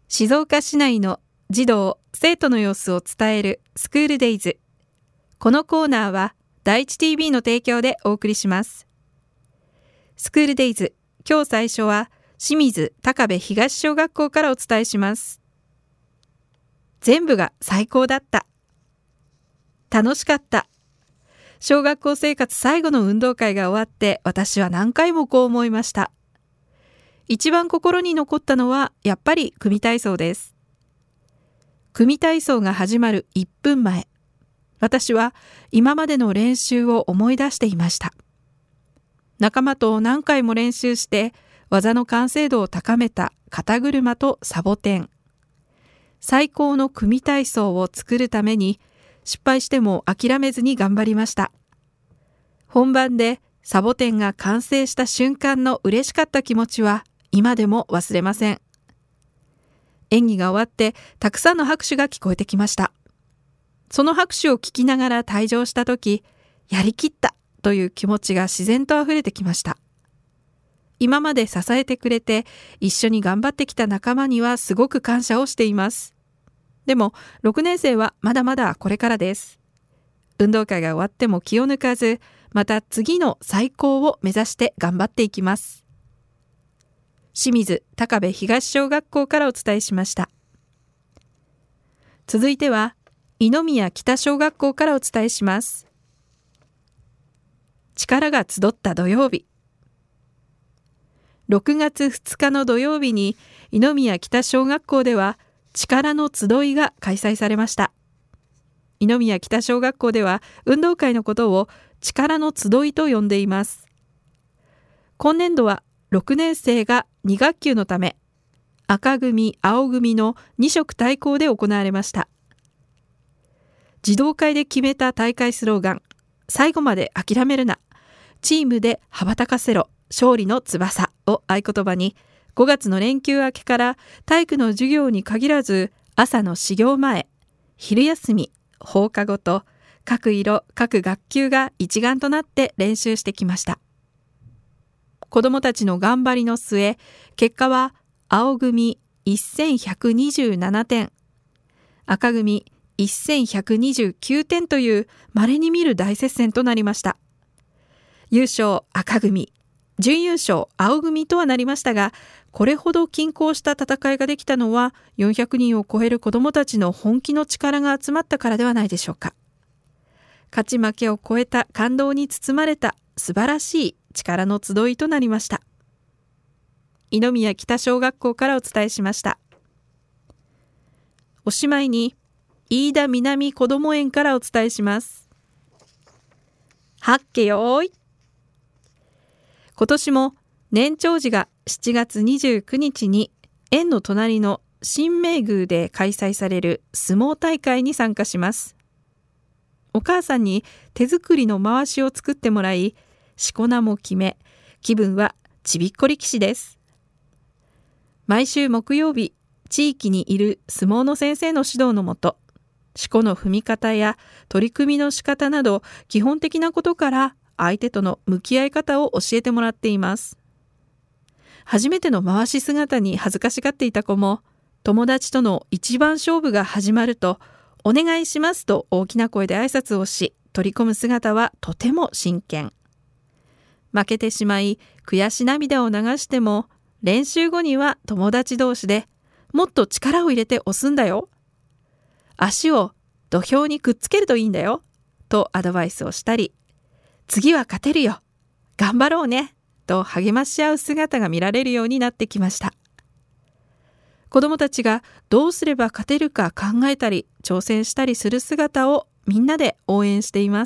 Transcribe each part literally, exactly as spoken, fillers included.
静岡市内の児童・生徒の様子を伝えるスクールデイズ。このコーナーは第一 ティービー の提供でお送りします。スクールデイズ、今日最初は清水高部東小学校からお伝えします。全部が最高だった。楽しかった。小学校生活最後の運動会が終わって私は何回もこう思いました。一番心に残ったのはやっぱり組体操です。組体操が始まるいっぷんまえ、私は今までの練習を思い出していました。仲間と何回も練習して技の完成度を高めた肩車とサボテン。最高の組体操を作るために失敗しても諦めずに頑張りました。本番でサボテンが完成した瞬間の嬉しかった気持ちは今でも忘れません。演技が終わってたくさんの拍手が聞こえてきました。その拍手を聞きながら退場したとき、やりきったという気持ちが自然とあふれてきました。今まで支えてくれて一緒に頑張ってきた仲間にはすごく感謝をしています。でもろくねん生はまだまだこれからです。運動会が終わっても気を抜かず、また次の最高を目指して頑張っていきます。清水高部東小学校からお伝えしました。続いては二宮北小学校からお伝えします。力が集った土曜日。ろくがつふつかの土曜日に二宮北小学校では力の集いが開催されました。二宮北小学校では運動会のことを力の集いと呼んでいます。今年度はろくねん生がに学級のため、赤組、青組のに色対抗で行われました。児童会で決めた大会スローガン、最後まで諦めるな、チームで羽ばたかせろ、勝利の翼を合言葉に、ごがつの連休明けから体育の授業に限らず、朝の始業前、昼休み、放課後と、各色、各学級が一丸となって練習してきました。子どもたちの頑張りの末、結果は青組せんひゃくにじゅうななてん、赤組せんひゃくにじゅうきゅうてんという稀に見る大接戦となりました。優勝赤組、準優勝青組とはなりましたが、これほど均衡した戦いができたのはよんひゃくにんを超える子どもたちの本気の力が集まったからではないでしょうか。勝ち負けを超えた感動に包まれた素晴らしい力の集いとなりました。二宮北小学校からお伝えしました。おしまいに飯田南こども園からお伝えします。はっけよーい。今年も年長児がしちがつにじゅうくにちに園の隣の新明宮で開催される相撲大会に参加します。お母さんに手作りの回しを作ってもらい、しこ名も決め、気分はちびっこ力士です。毎週木曜日、地域にいる相撲の先生の指導のもと、しこの踏み方や取り組みの仕方など基本的なことから相手との向き合い方を教えてもらっています。初めての回し姿に恥ずかしがっていた子も、友達との一番勝負が始まると、お願いしますと大きな声で挨拶をし、取り込む姿はとても真剣。負けてしまい悔し涙を流しても、練習後には友達同士でもっと力を入れて押すんだよ、足を土俵にくっつけるといいんだよとアドバイスをしたり、次は勝てるよ、頑張ろうねと励まし合う姿が見られるようになってきました。子どもたちがどうすれば勝てるか考えたり挑戦したりする姿をみんなで応援しています。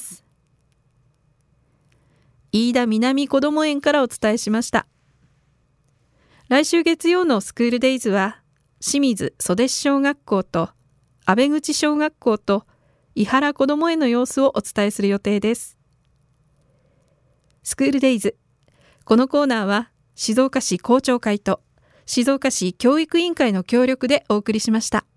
飯田南こども園からお伝えしました。来週月曜のスクールデイズは清水袖師小学校と阿部口小学校と伊原こども園の様子をお伝えする予定です。スクールデイズ、このコーナーは静岡市校長会と静岡市教育委員会の協力でお送りしました。